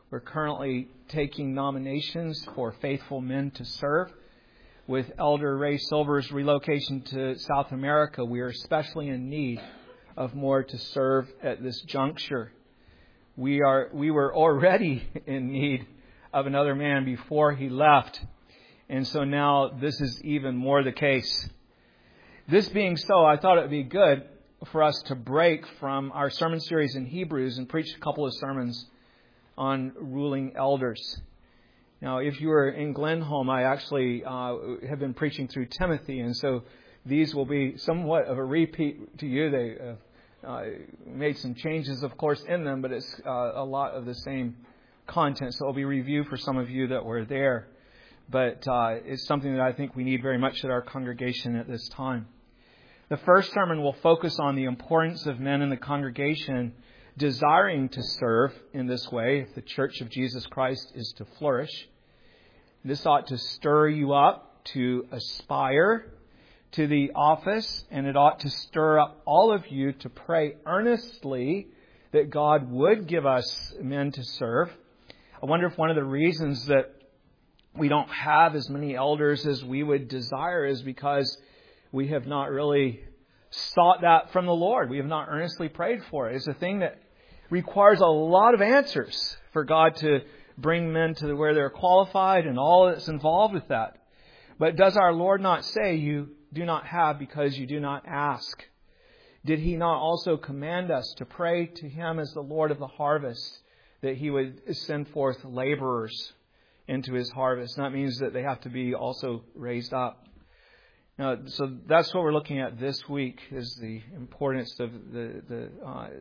We're currently taking nominations for faithful men to serve. With Elder Ray Silver's relocation to South America, we are especially in need of more to serve at this juncture. We were already in need of another man before he left. And so now this is even more the case. This being so, I thought it would be good for us to break from our sermon series in Hebrews and preach a couple of sermons on ruling elders. Now, if you were in Glenholm, I actually have been preaching through Timothy, and so these will be somewhat of a repeat to you. They made some changes, of course, in them, but it's a lot of the same content, so it'll be review for some of you that were there. But it's something that I think we need very much at our congregation at this time. The first sermon will focus on the importance of men in the congregation desiring to serve in this way if the Church of Jesus Christ is to flourish. This ought to stir you up to aspire to the office, and it ought to stir up all of you to pray earnestly that God would give us men to serve. I wonder if one of the reasons that we don't have as many elders as we would desire is because we have not really sought that from the Lord. We have not earnestly prayed for it. It's a thing that requires a lot of answers for God to bring men to where they're qualified and all that's involved with that. But does our Lord not say, you do not have because you do not ask? Did He not also command us to pray to Him as the Lord of the harvest, that He would send forth laborers into His harvest? And that means that they have to be also raised up. Now, so that's what we're looking at this week, is the importance of the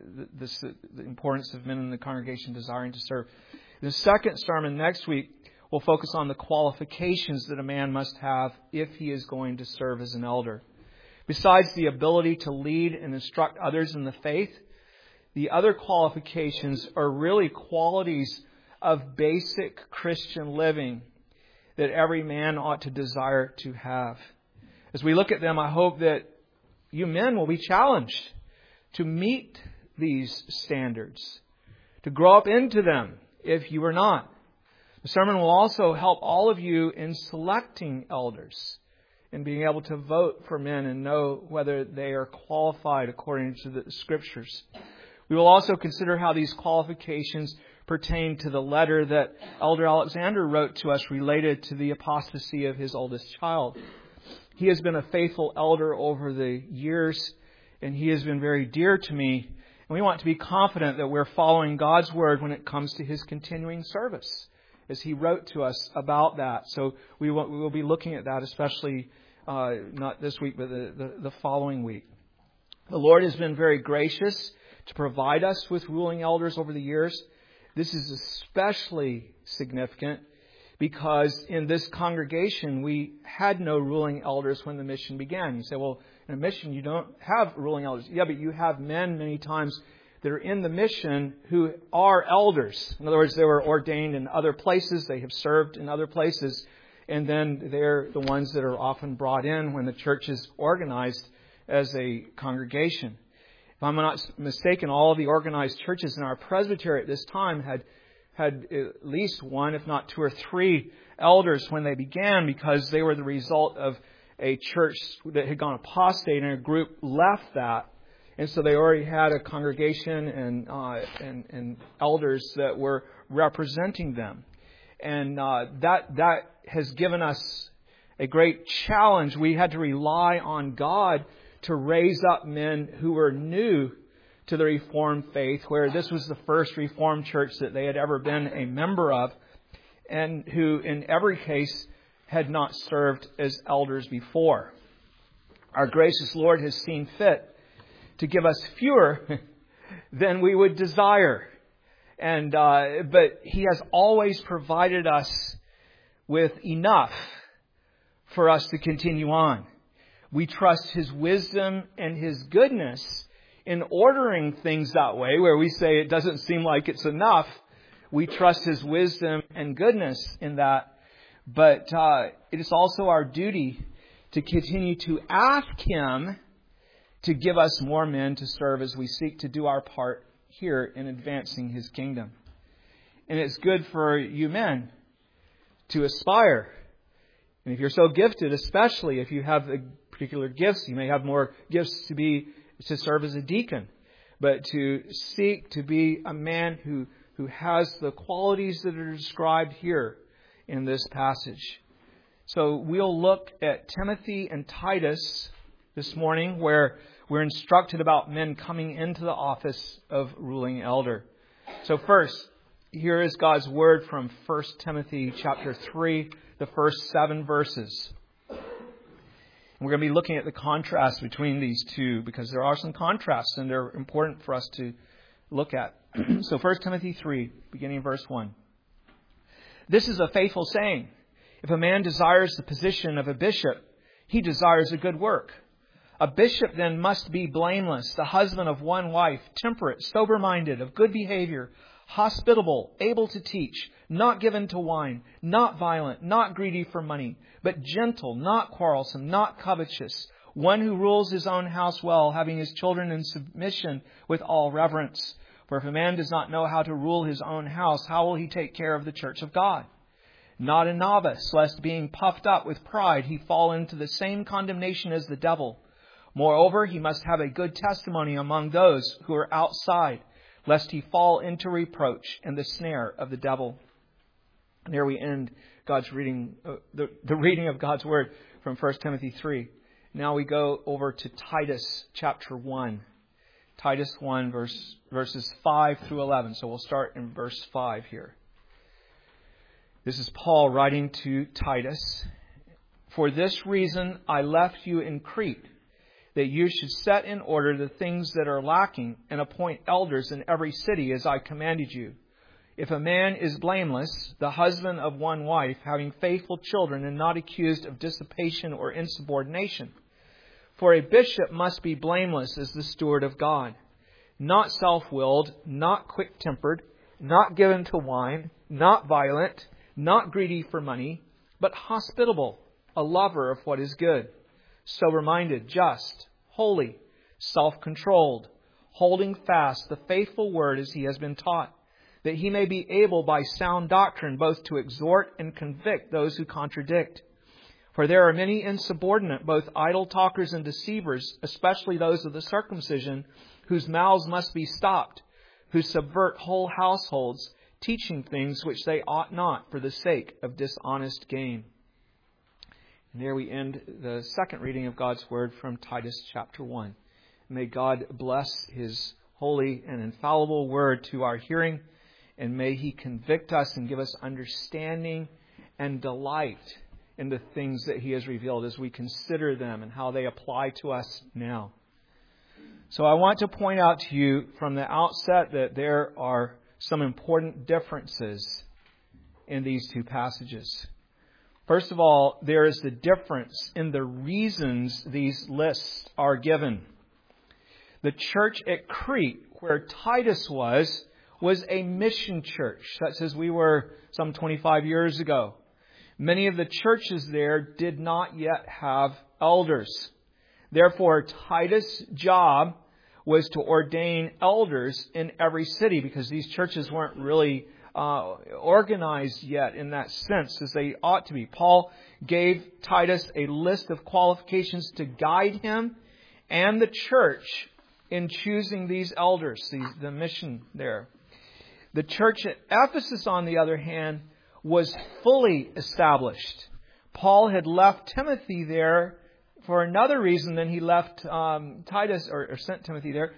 importance of men in the congregation desiring to serve. The second sermon next week will focus on the qualifications that a man must have if he is going to serve as an elder. Besides the ability to lead and instruct others in the faith, the other qualifications are really qualities of basic Christian living that every man ought to desire to have. As we look at them, I hope that you men will be challenged to meet these standards, to grow up into them if you are not. The sermon will also help all of you in selecting elders and being able to vote for men and know whether they are qualified according to the Scriptures. We will also consider how these qualifications pertain to the letter that Elder Alexander wrote to us related to the apostasy of his oldest child. He has been a faithful elder over the years, and he has been very dear to me. And we want to be confident that we're following God's Word when it comes to his continuing service, as he wrote to us about that. So we will be looking at that, especially not this week, but the following week. The Lord has been very gracious to provide us with ruling elders over the years. This is especially significant because in this congregation, we had no ruling elders when the mission began. You say, well, in a mission, you don't have ruling elders. Yeah, but you have men many times that are in the mission who are elders. In other words, they were ordained in other places. They have served in other places. And then they're the ones that are often brought in when the church is organized as a congregation. If I'm not mistaken, all of the organized churches in our presbytery at this time had at least one, if not two or three elders when they began, because they were the result of a church that had gone apostate and a group left that. And so they already had a congregation and elders that were representing them. And that has given us a great challenge. We had to rely on God to raise up men who were new to the Reformed faith, where this was the first Reformed church that they had ever been a member of, and who in every case had not served as elders before. Our gracious Lord has seen fit to give us fewer than we would desire. But He has always provided us with enough for us to continue on. We trust His wisdom and His goodness in ordering things that way, where we say it doesn't seem like it's enough. We trust His wisdom and goodness in that. But it is also our duty to continue to ask Him to give us more men to serve as we seek to do our part here in advancing His kingdom. And it's good for you men to aspire. And if you're so gifted, especially if you have the particular gifts, you may have more gifts to serve as a deacon. But to seek to be a man who has the qualities that are described here in this passage. So we'll look at Timothy and Titus this morning, where we're instructed about men coming into the office of ruling elder. So first, here is God's word from 1 Timothy chapter 3, the first 7 verses. And we're going to be looking at the contrast between these two, because there are some contrasts and they're important for us to look at. So 1 Timothy 3, beginning in verse 1. This is a faithful saying. If a man desires the position of a bishop, he desires a good work. A bishop then must be blameless, the husband of one wife, temperate, sober-minded, of good behavior, hospitable, able to teach, not given to wine, not violent, not greedy for money, but gentle, not quarrelsome, not covetous, one who rules his own house well, having his children in submission with all reverence. For if a man does not know how to rule his own house, how will he take care of the church of God? Not a novice, lest being puffed up with pride, he fall into the same condemnation as the devil. Moreover, he must have a good testimony among those who are outside, lest he fall into reproach and the snare of the devil. And there we end God's reading, the reading of God's word from 1 Timothy 3. Now we go over to Titus chapter 1. Titus 1 verses 5 through 11. So we'll start in verse 5 here. This is Paul writing to Titus. For this reason I left you in Crete, that you should set in order the things that are lacking and appoint elders in every city as I commanded you. If a man is blameless, the husband of one wife, having faithful children and not accused of dissipation or insubordination. For a bishop must be blameless as the steward of God, not self-willed, not quick-tempered, not given to wine, not violent, not greedy for money, but hospitable, a lover of what is good, sober-minded, just, holy, self-controlled, holding fast the faithful word as he has been taught, that he may be able by sound doctrine both to exhort and convict those who contradict. For there are many insubordinate, both idle talkers and deceivers, especially those of the circumcision, whose mouths must be stopped, who subvert whole households, teaching things which they ought not for the sake of dishonest gain. And there we end the second reading of God's word from Titus chapter 1. May God bless His holy and infallible word to our hearing, and may He convict us and give us understanding and delight in the things that He has revealed as we consider them and how they apply to us now. So I want to point out to you from the outset that there are some important differences in these two passages. First of all, there is the difference in the reasons these lists are given. The church at Crete, where Titus was a mission church, such as we were some 25 years ago. Many of the churches there did not yet have elders. Therefore, Titus' job was to ordain elders in every city, because these churches weren't really organized yet in that sense as they ought to be. Paul gave Titus a list of qualifications to guide him and the church in choosing these elders, the mission there. The church at Ephesus, on the other hand, was fully established. Paul had left Timothy there for another reason than he left Titus or sent Timothy there.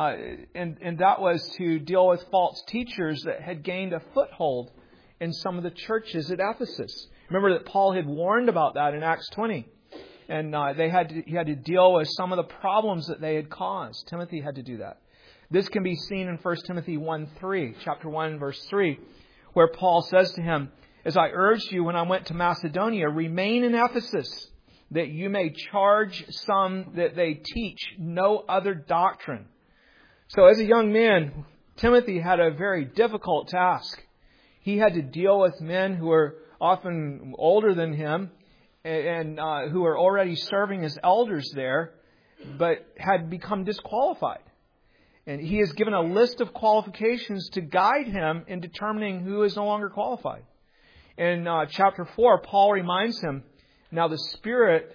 And that was to deal with false teachers that had gained a foothold in some of the churches at Ephesus. Remember that Paul had warned about that in Acts 20. And he had to deal with some of the problems that they had caused. Timothy had to do that. This can be seen in 1 Timothy 1:3, chapter 1, verse 3, where Paul says to him, "As I urged you when I went to Macedonia, remain in Ephesus, that you may charge some that they teach no other doctrine." So as a young man, Timothy had a very difficult task. He had to deal with men who were often older than him and who were already serving as elders there, but had become disqualified. And he is given a list of qualifications to guide him in determining who is no longer qualified. In chapter 4, Paul reminds him, now the Spirit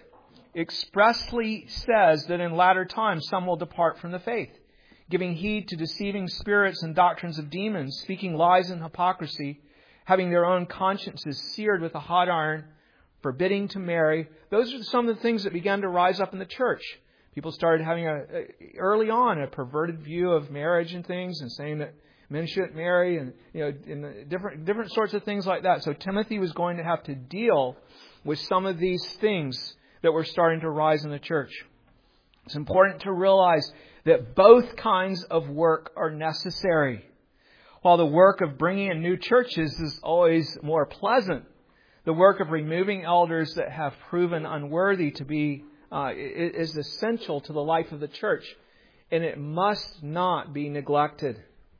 expressly says that in latter times some will depart from the faith, giving heed to deceiving spirits and doctrines of demons, speaking lies and hypocrisy, having their own consciences seared with a hot iron, forbidding to marry. Those are some of the things that began to rise up in the church. People started having early on a perverted view of marriage and things, and saying that men shouldn't marry, and and different sorts of things like that. So Timothy was going to have to deal with some of these things that were starting to rise in the church. It's important to realize that both kinds of work are necessary. While the work of bringing in new churches is always more pleasant, the work of removing elders that have proven unworthy to be is essential to the life of the church, and it must not be neglected.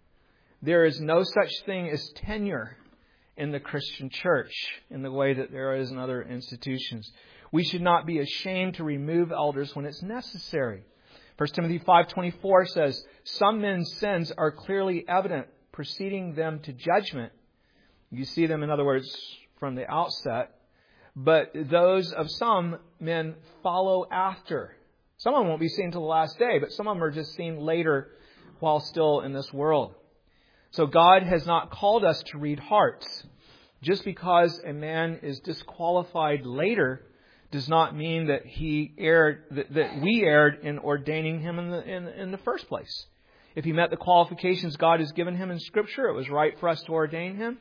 There is no such thing as tenure in the Christian church in the way that there is in other institutions. We should not be ashamed to remove elders when it's necessary. 1 Timothy 5:24 says, some men's sins are clearly evident, preceding them to judgment. You see them, in other words, from the outset. But those of some men follow after. Some of them won't be seen until the last day, but some of them are just seen later while still in this world. So God has not called us to read hearts. Just because a man is disqualified later does not mean that he erred, that we erred in ordaining him in the first place. If he met the qualifications God has given him in Scripture, it was right for us to ordain him.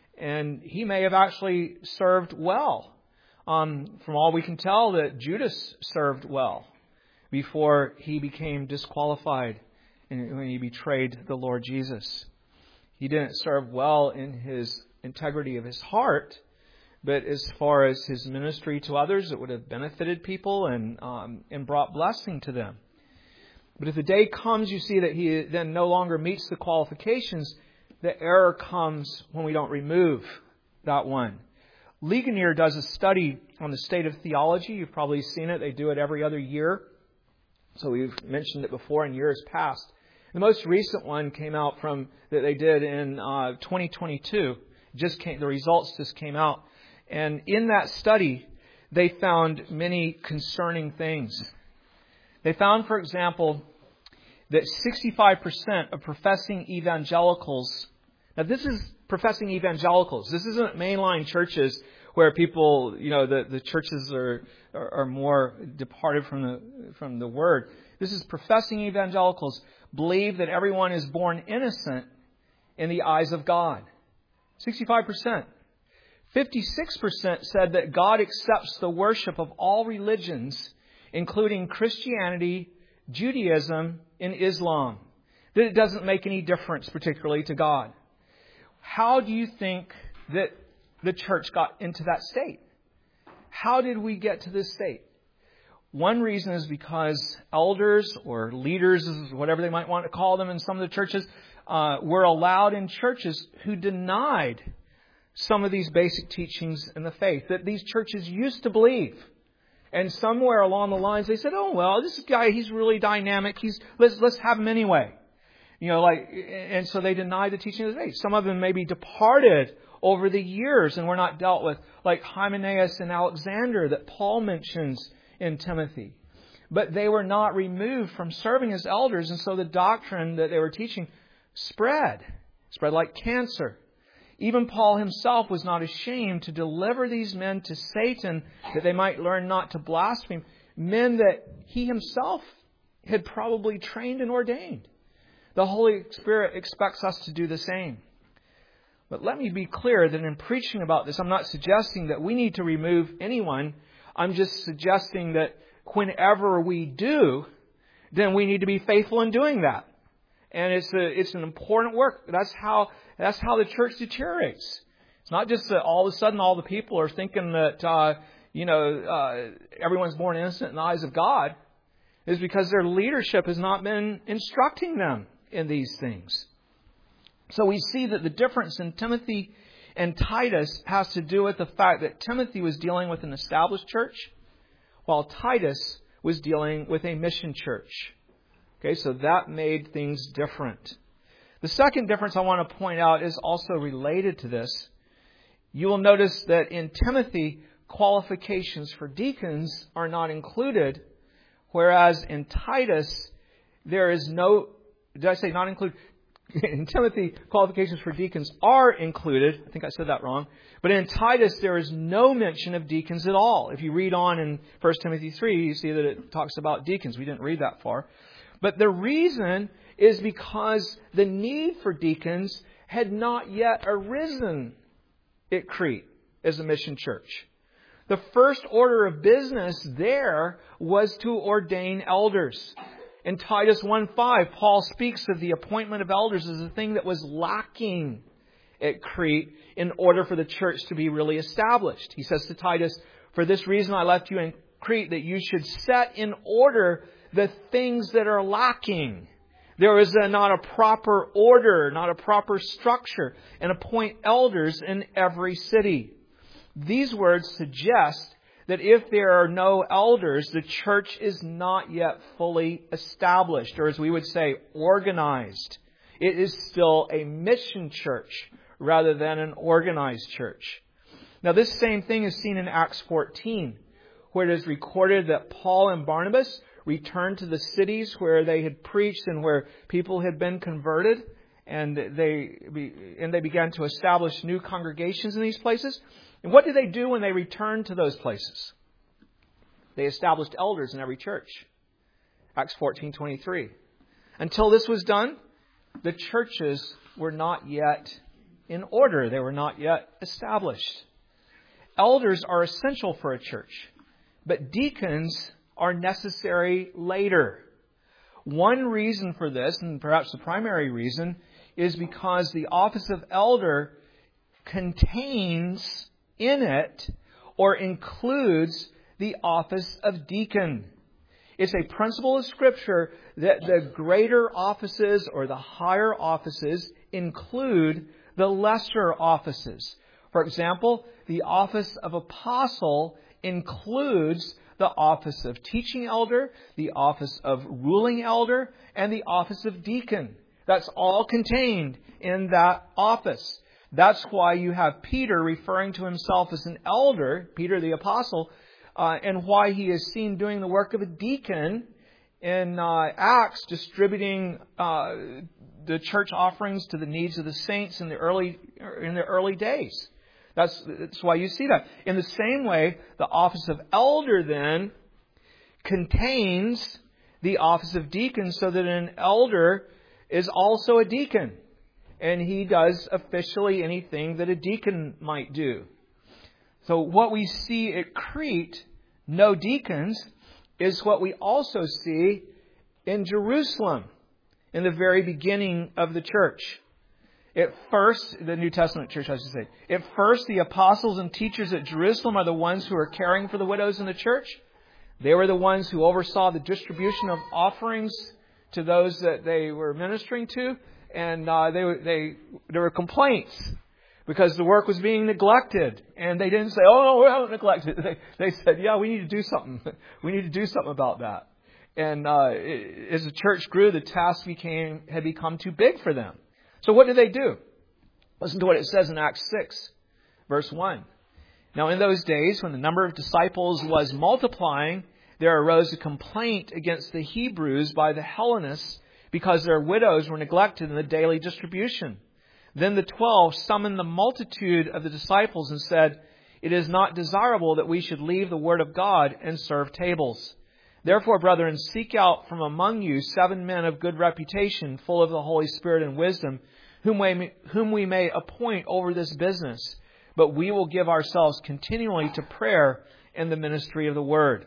And he may have actually served well. From all we can tell, that Judas served well before he became disqualified when he betrayed the Lord Jesus. He didn't serve well in his integrity of his heart, but as far as his ministry to others, it would have benefited people and brought blessing to them. But if the day comes, you see that he then no longer meets the qualifications, the error comes when we don't remove that one. Ligonier does a study on the state of theology. You've probably seen it. They do it every other year. So we've mentioned it before in years past. The most recent one came out that they did in 2022. The results just came out. And in that study, they found many concerning things. They found, for example, that 65% of professing evangelicals, now this is professing evangelicals. This isn't mainline churches where people, the churches are more departed from the word. This is professing evangelicals believe that everyone is born innocent in the eyes of God. 65%. 56% said that God accepts the worship of all religions, including Christianity, Judaism, and Islam. That it doesn't make any difference particularly to God. How do you think that the church got into that state? How did we get to this state? One reason is because elders or leaders, whatever they might want to call them in some of the churches, were allowed in churches who denied some of these basic teachings in the faith that these churches used to believe. And somewhere along the lines they said, oh, well, this guy, he's really dynamic. Let's have him anyway. And so they denied the teaching of the faith. Some of them maybe departed over the years and were not dealt with, like Hymenaeus and Alexander that Paul mentions in Timothy. But they were not removed from serving as elders, and so the doctrine that they were teaching spread like cancer. Even Paul himself was not ashamed to deliver these men to Satan that they might learn not to blaspheme. Men that he himself had probably trained and ordained. The Holy Spirit expects us to do the same. But let me be clear that in preaching about this, I'm not suggesting that we need to remove anyone. I'm just suggesting that whenever we do, then we need to be faithful in doing that. And it's an important work. That's how the church deteriorates. It's not just that all of a sudden all the people are thinking that everyone's born innocent in the eyes of God. It's because their leadership has not been instructing them in these things. So we see that the difference in Timothy and Titus has to do with the fact that Timothy was dealing with an established church, while Titus was dealing with a mission church. Okay, so that made things different. The second difference I want to point out is also related to this. You will notice that in Timothy, qualifications for deacons are not included, whereas in Titus, there is no... Did I say not included? In Timothy, qualifications for deacons are included. I think I said that wrong. But in Titus, there is no mention of deacons at all. If you read on in 1 Timothy 3, you see that it talks about deacons. We didn't read that far. But the reason is because the need for deacons had not yet arisen at Crete as a mission church. The first order of business there was to ordain elders. In Titus 1:5, Paul speaks of the appointment of elders as a thing that was lacking at Crete in order for the church to be really established. He says to Titus, "For this reason I left you in Crete, that you should set in order the things that are lacking." There is not a proper order, not a proper structure, and appoint elders in every city. These words suggest that if there are no elders, the church is not yet fully established, or as we would say, organized. It is still a mission church rather than an organized church. Now, this same thing is seen in Acts 14, where it is recorded that Paul and Barnabas returned to the cities where they had preached and where people had been converted, and they began to establish new congregations in these places. And what did they do when they returned to those places? They established elders in every church. Acts 14:23. Until this was done, the churches were not yet in order. They were not yet established. Elders are essential for a church, but deacons are necessary later. One reason for this, and perhaps the primary reason, is because the office of elder contains in it or includes the office of deacon. It's a principle of Scripture that the greater offices or the higher offices include the lesser offices. For example, the office of apostle includes the office of teaching elder, the office of ruling elder, and the office of deacon. That's all contained in that office. That's why you have Peter referring to himself as an elder, Peter the apostle, and why he is seen doing the work of a deacon in Acts, distributing the church offerings to the needs of the saints in the early days. That's why you see that. In the same way, the office of elder then contains the office of deacon, so that an elder is also a deacon. And he does officially anything that a deacon might do. So what we see at Crete, no deacons, is what we also see in Jerusalem in the very beginning of the church. At first, the New Testament church, I should say. At first, the apostles and teachers at Jerusalem are the ones who are caring for the widows in the church. They were the ones who oversaw the distribution of offerings to those that they were ministering to. And there were complaints because the work was being neglected. And they didn't say, "Oh, no, we haven't neglected." They said, "Yeah, we need to do something. We need to do something about that." And as the church grew, the task had become too big for them. So what did they do? Listen to what it says in Acts 6, verse 1. "Now in those days, when the number of disciples was multiplying, there arose a complaint against the Hebrews by the Hellenists, because their widows were neglected in the daily distribution. Then the 12 summoned the multitude of the disciples and said, 'It is not desirable that we should leave the word of God and serve tables. Therefore, brethren, seek out from among you 7 men of good reputation, full of the Holy Spirit and wisdom, whom we may appoint over this business. But we will give ourselves continually to prayer and the ministry of the word.'"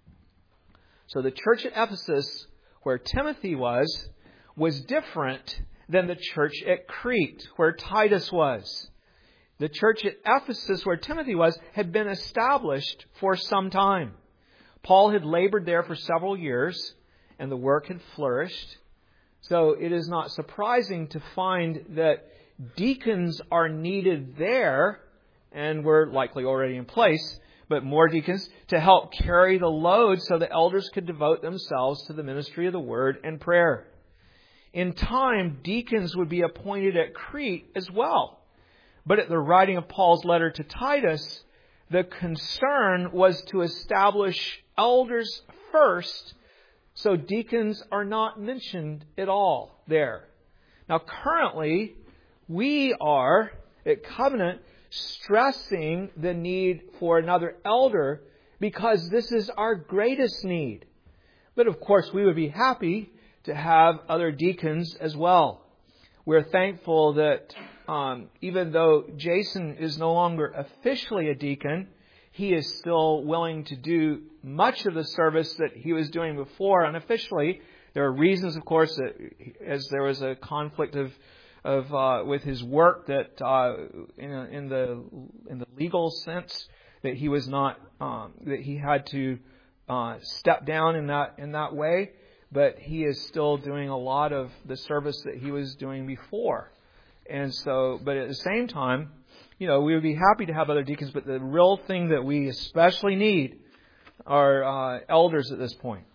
So the church at Ephesus, where Timothy was different than the church at Crete, where Titus was. The church at Ephesus, where Timothy was, had been established for some time. Paul had labored there for several years, and the work had flourished. So it is not surprising to find that deacons are needed there, and were likely already in place, but more deacons to help carry the load so the elders could devote themselves to the ministry of the word and prayer. In time, deacons would be appointed at Crete as well. But at the writing of Paul's letter to Titus, the concern was to establish elders first, so deacons are not mentioned at all there. Now, currently, we are, at Covenant, stressing the need for another elder because this is our greatest need. But of course, we would be happy to have other deacons as well. We're thankful that even though Jason is no longer officially a deacon, he is still willing to do much of the service that he was doing before unofficially. There are reasons, of course, that as there was a conflict of with his work that in the legal sense that he was not that he had to step down in that way. But he is still doing a lot of the service that he was doing before. And so, but at the same time, we would be happy to have other deacons, but the real thing that we especially need are elders at this point.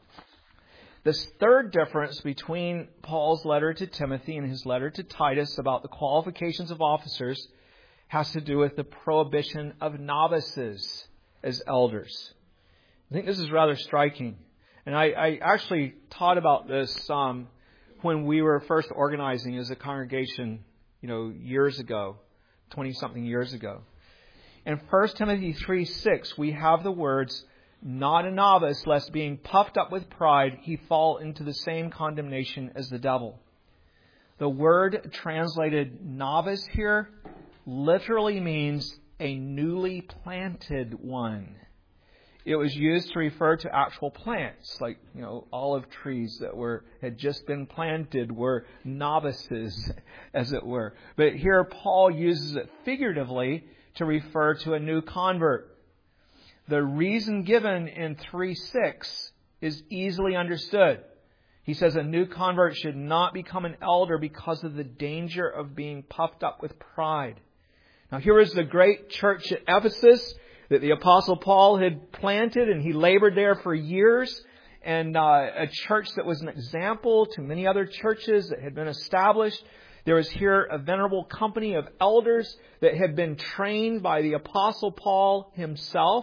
This third difference between Paul's letter to Timothy and his letter to Titus about the qualifications of officers has to do with the prohibition of novices as elders. I think this is rather striking. And I actually taught about this when we were first organizing as a congregation, years ago, 20-something years ago. In 1 Timothy 3:6, we have the words, "Not a novice, lest being puffed up with pride, he fall into the same condemnation as the devil." The word translated novice here literally means a newly planted one. It was used to refer to actual plants, like, olive trees that had just been planted were novices, as it were. But here Paul uses it figuratively to refer to a new convert. The reason given in 3:6 is easily understood. He says a new convert should not become an elder because of the danger of being puffed up with pride. Now, here is the great church at Ephesus that the Apostle Paul had planted, and he labored there for years, and a church that was an example to many other churches that had been established. There was here a venerable company of elders that had been trained by the Apostle Paul himself.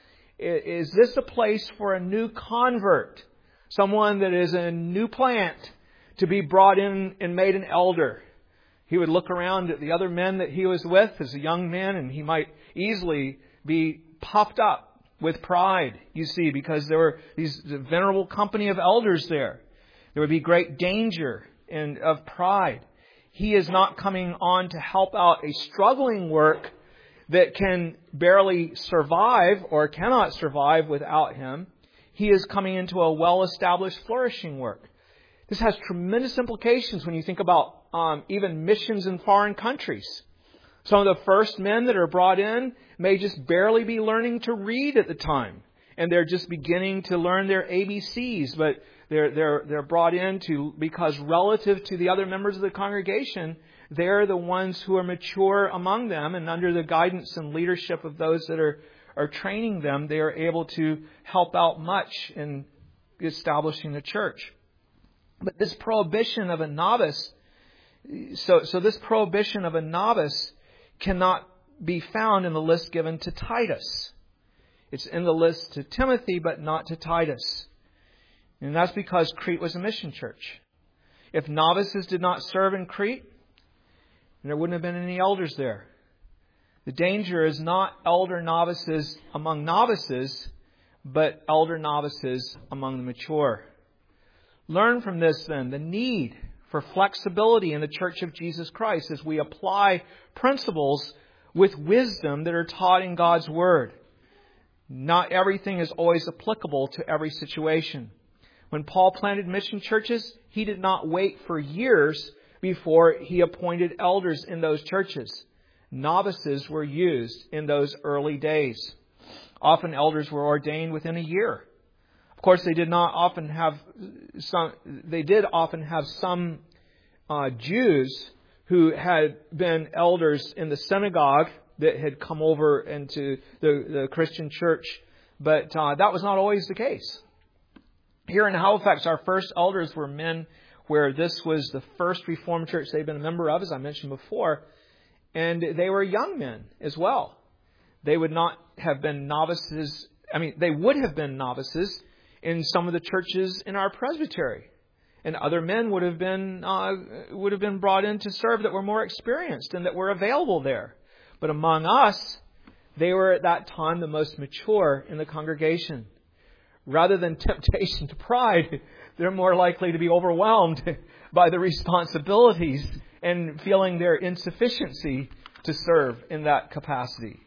Is this a place for a new convert? Someone that is a new plant to be brought in and made an elder? He would look around at the other men that he was with as a young man, and he might easily be puffed up with pride, you see, because there were these venerable company of elders there. There would be great danger of pride. He is not coming on to help out a struggling work that can barely survive or cannot survive without him. He is coming into a well-established, flourishing work. This has tremendous implications when you think about even missions in foreign countries. Some of the first men that are brought in may just barely be learning to read at the time, and they're just beginning to learn their ABCs. But they're brought in because relative to the other members of the congregation, they're the ones who are mature among them, and under the guidance and leadership of those that are training them, they are able to help out much in establishing the church. But this prohibition of a novice, so this prohibition of a novice cannot be found in the list given to Titus. It's in the list to Timothy, but not to Titus. And that's because Crete was a mission church. If novices did not serve in Crete, there wouldn't have been any elders there. The danger is not elder novices among novices, but elder novices among the mature. Learn from this then the need for flexibility in the Church of Jesus Christ as we apply principles with wisdom that are taught in God's Word. Not everything is always applicable to every situation. When Paul planted mission churches, he did not wait for years before he appointed elders in those churches. Novices were used in those early days. Often elders were ordained within a year. Of course, they did often have some Jews who had been elders in the synagogue that had come over into the Christian church. But that was not always the case. Here in Halifax, our first elders were men where this was the first Reformed church they'd been a member of, as I mentioned before. And they were young men as well. They would not have been novices. They would have been novices in some of the churches in our presbytery. And other men would have been brought in to serve that were more experienced and that were available there. But among us, they were at that time the most mature in the congregation. Rather than temptation to pride, they're more likely to be overwhelmed by the responsibilities and feeling their insufficiency to serve in that capacity.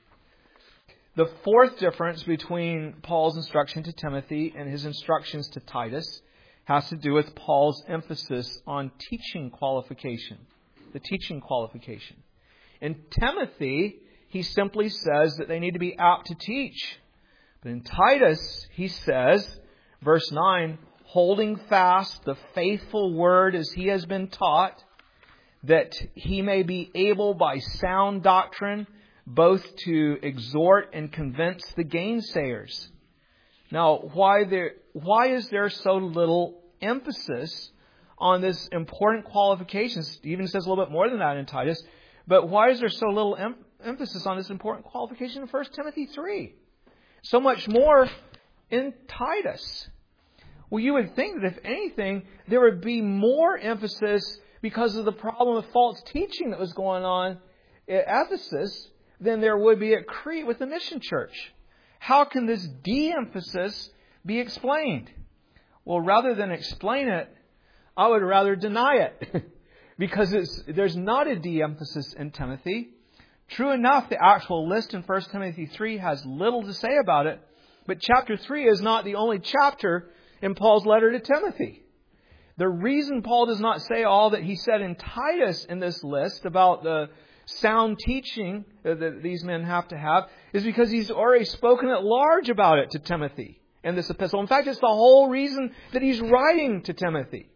The fourth difference between Paul's instruction to Timothy and his instructions to Titus has to do with Paul's emphasis on teaching qualification, the teaching qualification. In Timothy, he simply says that they need to be apt to teach. But in Titus, he says, verse 9, holding fast the faithful word as he has been taught, that he may be able by sound doctrine both to exhort and convince the gainsayers. Now, why is there so little emphasis on this important qualification? It even says a little bit more than that in Titus. But why is there so little emphasis on this important qualification in 1 Timothy 3? So much more in Titus. Well, you would think that if anything, there would be more emphasis because of the problem of false teaching that was going on at Ephesus than there would be at Crete with the mission church. How can this de-emphasis be explained? Well, rather than explain it, I would rather deny it. Because there's not a de-emphasis in Timothy. True enough, the actual list in 1 Timothy 3 has little to say about it. But chapter 3 is not the only chapter in Paul's letter to Timothy. The reason Paul does not say all that he said in Titus in this list about the sound teaching that these men have to have is because he's already spoken at large about it to Timothy in this epistle. In fact, it's the whole reason that he's writing to Timothy.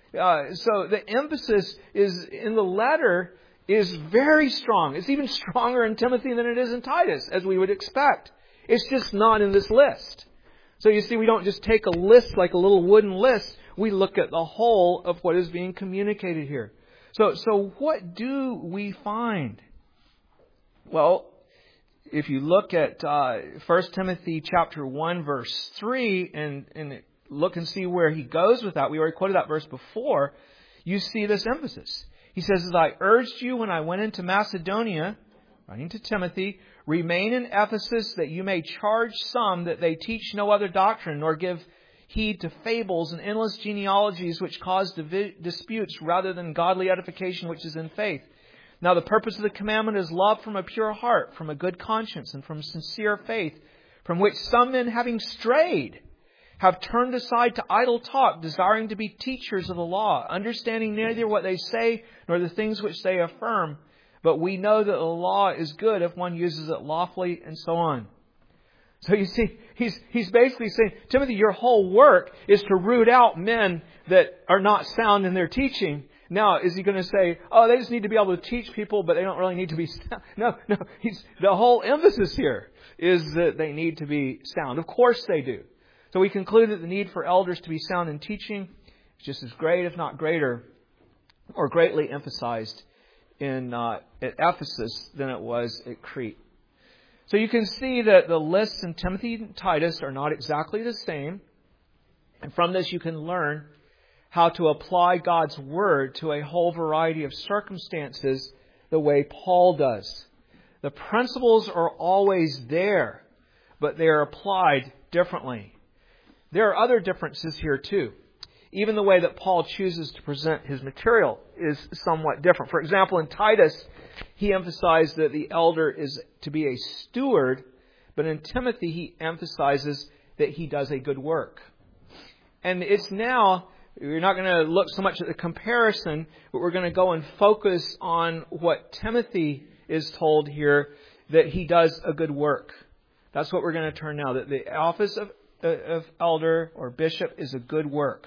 So the emphasis is in the letter is very strong. It's even stronger in Timothy than it is in Titus, as we would expect. It's just not in this list. So you see, we don't just take a list like a little wooden list. We look at the whole of what is being communicated here. So what do we find? Well, if you look at 1 Timothy chapter 1, verse 3, and look and see where he goes with that. We already quoted that verse before. You see this emphasis. He says, as I urged you when I went into Macedonia, writing to Timothy, remain in Ephesus that you may charge some that they teach no other doctrine, nor give heed to fables and endless genealogies which cause disputes rather than godly edification which is in faith. Now the purpose of the commandment is love from a pure heart, from a good conscience, and from sincere faith, from which some men having strayed have turned aside to idle talk, desiring to be teachers of the law, understanding neither what they say nor the things which they affirm. But we know that the law is good if one uses it lawfully, and so on. So you see, he's basically saying, Timothy, your whole work is to root out men that are not sound in their teaching. Now, is he going to say, oh, they just need to be able to teach people, but they don't really need to be sound? No. The whole emphasis here is that they need to be sound. Of course they do. So we conclude that the need for elders to be sound in teaching is just as great, if not greater, or greatly emphasized at Ephesus than it was at Crete. So you can see that the lists in Timothy and Titus are not exactly the same. And from this you can learn how to apply God's Word to a whole variety of circumstances the way Paul does. The principles are always there, but they are applied differently. There are other differences here too. Even the way that Paul chooses to present his material is somewhat different. For example, in Titus, he emphasized that the elder is to be a steward, but in Timothy, he emphasizes that he does a good work. And it's now, we're not going to look so much at the comparison, but we're going to go and focus on what Timothy is told here, that he does a good work. That's what we're going to turn now, that the office of elder or bishop is a good work.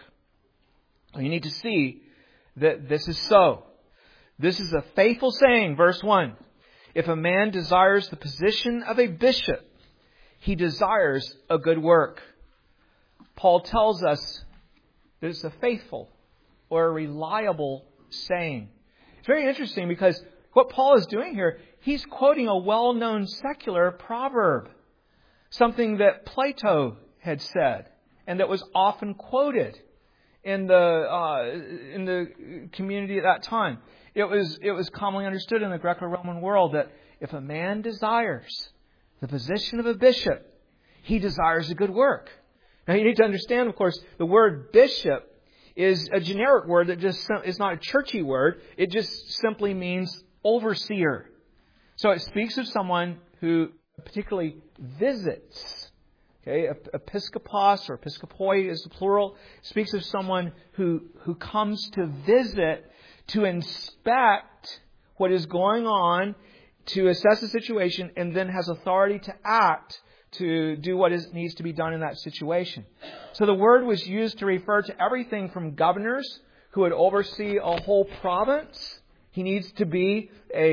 You need to see that this is so. This is a faithful saying, verse 1. If a man desires the position of a bishop, he desires a good work. Paul tells us that it's a faithful or a reliable saying. It's very interesting because what Paul is doing here, he's quoting a well-known secular proverb, something that Plato had said and that was often quoted in the community at that time. It was commonly understood in the Greco-Roman world that if a man desires the position of a bishop, he desires a good work. Now you need to understand, of course, the word bishop is a generic word that just is not a churchy word. It just simply means overseer. So it speaks of someone who particularly visits. Okay, episkopos or episkopoi is the plural. Speaks of someone who comes to visit, to inspect what is going on, to assess the situation, and then has authority to act to do what needs to be done in that situation. So the word was used to refer to everything from governors who would oversee a whole province. He needs to be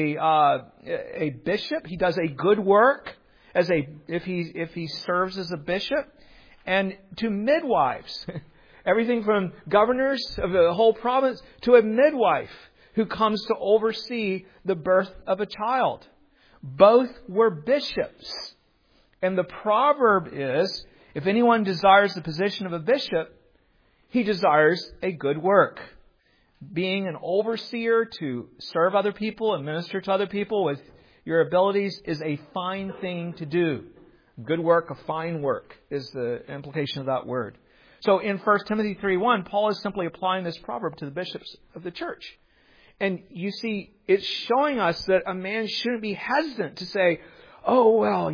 a bishop. He does a good work if he serves as a bishop, and to midwives. Everything from governors of the whole province to a midwife who comes to oversee the birth of a child. Both were bishops. And the proverb is, if anyone desires the position of a bishop, he desires a good work. Being an overseer to serve other people and minister to other people with your abilities is a fine thing to do. Good work, a fine work, is the implication of that word. So in 1 Timothy 3:1, Paul is simply applying this proverb to the bishops of the church. And you see, it's showing us that a man shouldn't be hesitant to say, oh, well,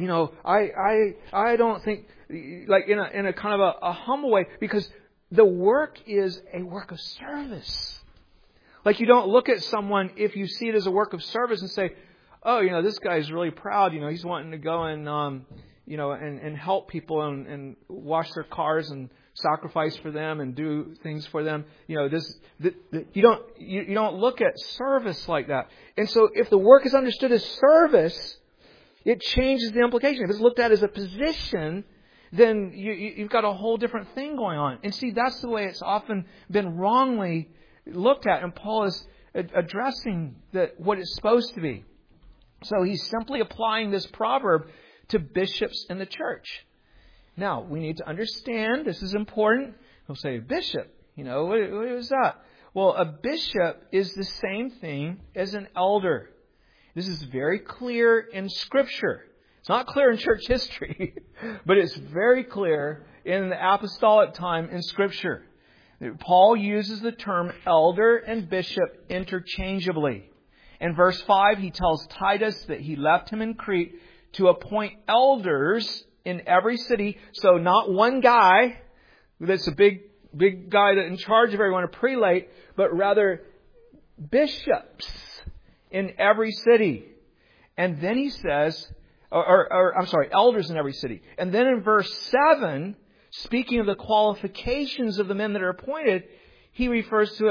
I don't think, like in a kind of a humble way, because the work is a work of service. Like you don't look at someone, if you see it as a work of service, and say, oh, this guy's really proud, he's wanting to go and, and help people and wash their cars and sacrifice for them and do things for them. You don't look at service like that. And so if the work is understood as service, it changes the implication. If it's looked at as a position, then you've got a whole different thing going on. And see, that's the way it's often been wrongly looked at. And Paul is addressing what it's supposed to be. So he's simply applying this proverb to bishops in the church. Now, we need to understand, this is important. He'll say, bishop, what is that? Well, a bishop is the same thing as an elder. This is very clear in Scripture. It's not clear in church history, but it's very clear in the apostolic time in Scripture. Paul uses the term elder and bishop interchangeably. In verse 5, he tells Titus that he left him in Crete to appoint elders in every city. So not one guy that's a big guy that's in charge of everyone, a prelate, but rather bishops in every city. And then he says, elders in every city. And then in verse 7, speaking of the qualifications of the men that are appointed, he refers to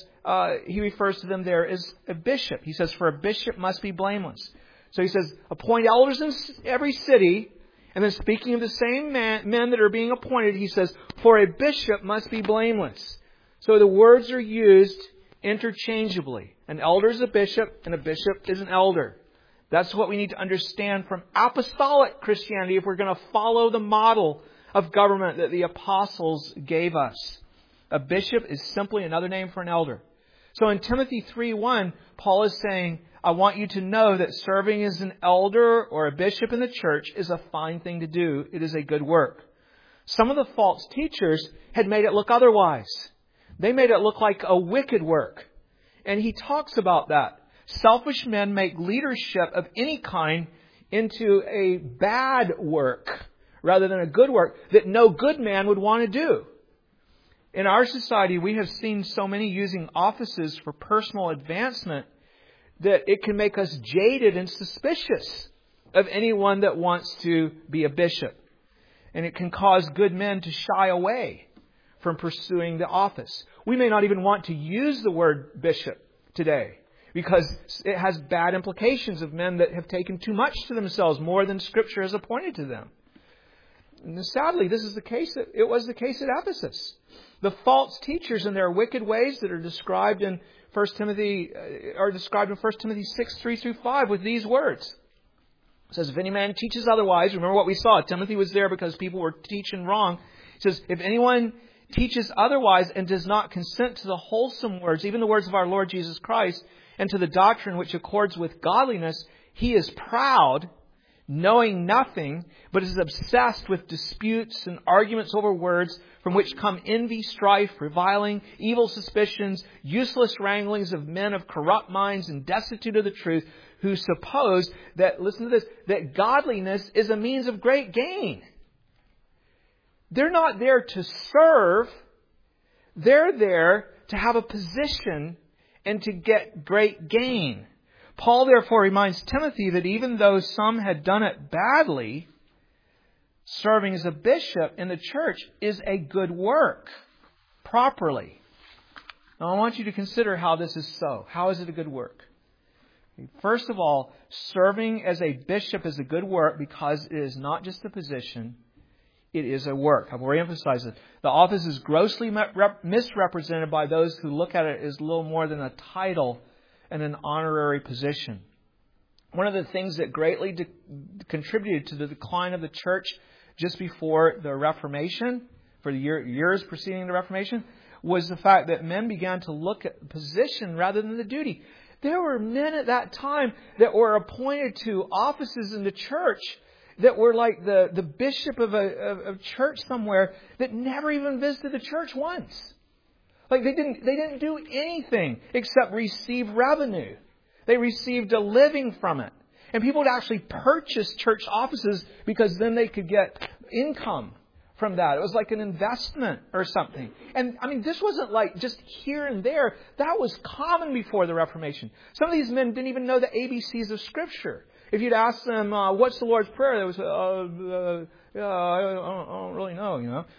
them there as a bishop. He says, for a bishop must be blameless. So he says, appoint elders in every city. And then speaking of the same men that are being appointed, he says, for a bishop must be blameless. So the words are used interchangeably. An elder is a bishop, and a bishop is an elder. That's what we need to understand from apostolic Christianity if we're going to follow the model of government that the apostles gave us. A bishop is simply another name for an elder. So in Timothy 3:1, Paul is saying, I want you to know that serving as an elder or a bishop in the church is a fine thing to do. It is a good work. Some of the false teachers had made it look otherwise. They made it look like a wicked work. And he talks about that. Selfish men make leadership of any kind into a bad work rather than a good work that no good man would want to do. In our society, we have seen so many using offices for personal advancement that it can make us jaded and suspicious of anyone that wants to be a bishop. And it can cause good men to shy away from pursuing the office. We may not even want to use the word bishop today. because it has bad implications of men that have taken too much to themselves, more than Scripture has appointed to them. And sadly, this is the case. It was the case at Ephesus. The false teachers and their wicked ways that are described in 1 Timothy 6:3-5 with these words. It says, if any man teaches otherwise, remember what we saw. Timothy was there because people were teaching wrong. It says, if anyone teaches otherwise and does not consent to the wholesome words, even the words of our Lord Jesus Christ, and to the doctrine which accords with godliness, he is proud, knowing nothing, but is obsessed with disputes and arguments over words, from which come envy, strife, reviling, evil suspicions, useless wranglings of men of corrupt minds and destitute of the truth, who suppose that, listen to this, that godliness is a means of great gain. They're not there to serve. They're there to have a position and to get great gain. Paul therefore reminds Timothy that even though some had done it badly, serving as a bishop in the church is a good work, properly. Now I want you to consider how this is so. How is it a good work? First of all, serving as a bishop is a good work because it is not just a position, it is a work. I've already emphasized it. The office is grossly misrepresented by those who look at it as little more than a title and an honorary position. One of the things that greatly contributed to the decline of the church just before the Reformation, for the years preceding the Reformation, was the fact that men began to look at position rather than the duty. There were men at that time that were appointed to offices in the church that were like the bishop of a church somewhere that never even visited the church once. Like they didn't do anything except receive revenue. They received a living from it. And people would actually purchase church offices because then they could get income from that. It was like an investment or something. And I mean, this wasn't like just here and there. That was common before the Reformation. Some of these men didn't even know the ABCs of Scripture. If you'd ask them, what's the Lord's Prayer? They would say, I don't really know, you know.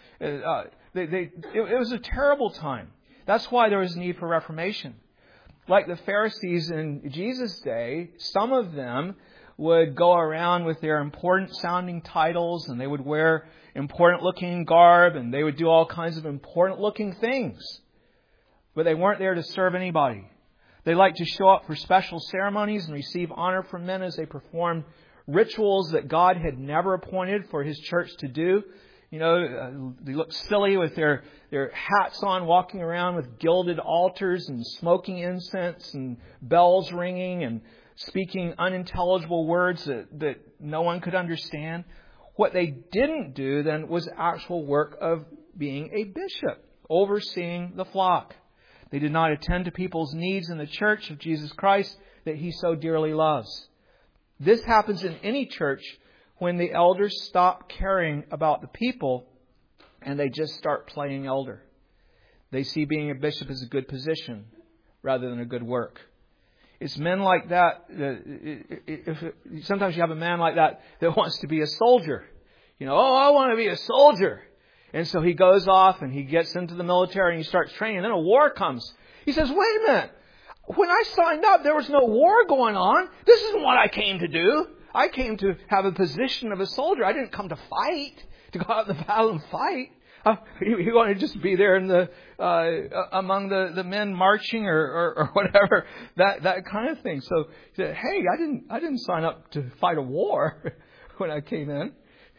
It was a terrible time. That's why there was a need for Reformation. Like the Pharisees in Jesus' day, some of them would go around with their important sounding titles, and they would wear important looking garb, and they would do all kinds of important looking things. But they weren't there to serve anybody. They liked to show up for special ceremonies and receive honor from men as they performed rituals that God had never appointed for His church to do. You know, they look silly with their hats on, walking around with gilded altars and smoking incense and bells ringing and speaking unintelligible words that no one could understand. What they didn't do then was actual work of being a bishop, overseeing the flock. They did not attend to people's needs in the church of Jesus Christ that He so dearly loves. This happens in any church when the elders stop caring about the people and they just start playing elder. They see being a bishop as a good position rather than a good work. It's men like that. Sometimes you have a man like that wants to be a soldier. You know, I want to be a soldier. And so he goes off and he gets into the military and he starts training. And then a war comes. He says, wait a minute. When I signed up, there was no war going on. This isn't what I came to do. I came to have a position of a soldier. I didn't come to fight, to go out in the battle and fight. You want to just be there in the among the men marching or whatever, that kind of thing. So he said, hey, I didn't sign up to fight a war when I came in.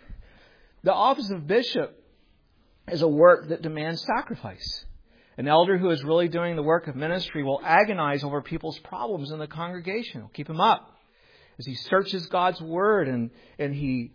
The office of bishop is a work that demands sacrifice. An elder who is really doing the work of ministry will agonize over people's problems in the congregation. He'll keep them up as he searches God's Word and he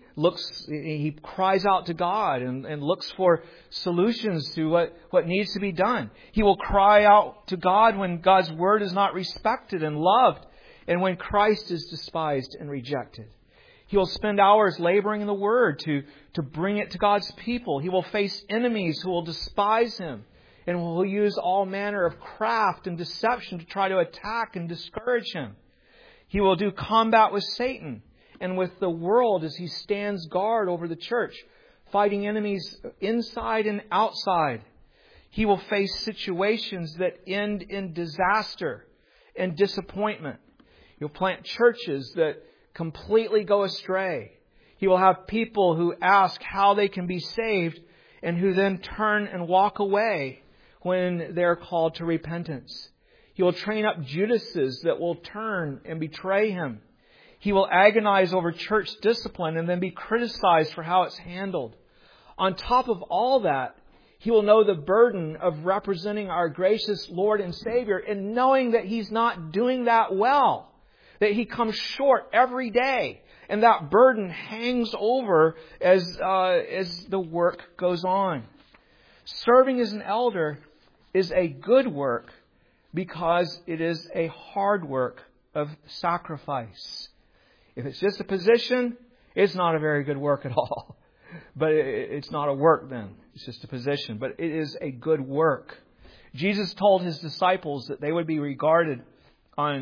cries out to God and looks for solutions to what needs to be done. He will cry out to God when God's Word is not respected and loved, and when Christ is despised and rejected. He will spend hours laboring in the Word to bring it to God's people. He will face enemies who will despise him and will use all manner of craft and deception to try to attack and discourage him. He will do combat with Satan and with the world as he stands guard over the church, fighting enemies inside and outside. He will face situations that end in disaster and disappointment. He'll plant churches that completely go astray. He will have people who ask how they can be saved and who then turn and walk away when they're called to repentance. He will train up Judases that will turn and betray Him. He will agonize over church discipline and then be criticized for how it's handled. On top of all that, he will know the burden of representing our gracious Lord and Savior and knowing that He's not doing that well, that He comes short every day. And that burden hangs over as the work goes on. Serving as an elder is a good work because it is a hard work of sacrifice. If it's just a position, it's not a very good work at all. But it's not a work then. It's just a position. But it is a good work. Jesus told His disciples that they would be rewarded on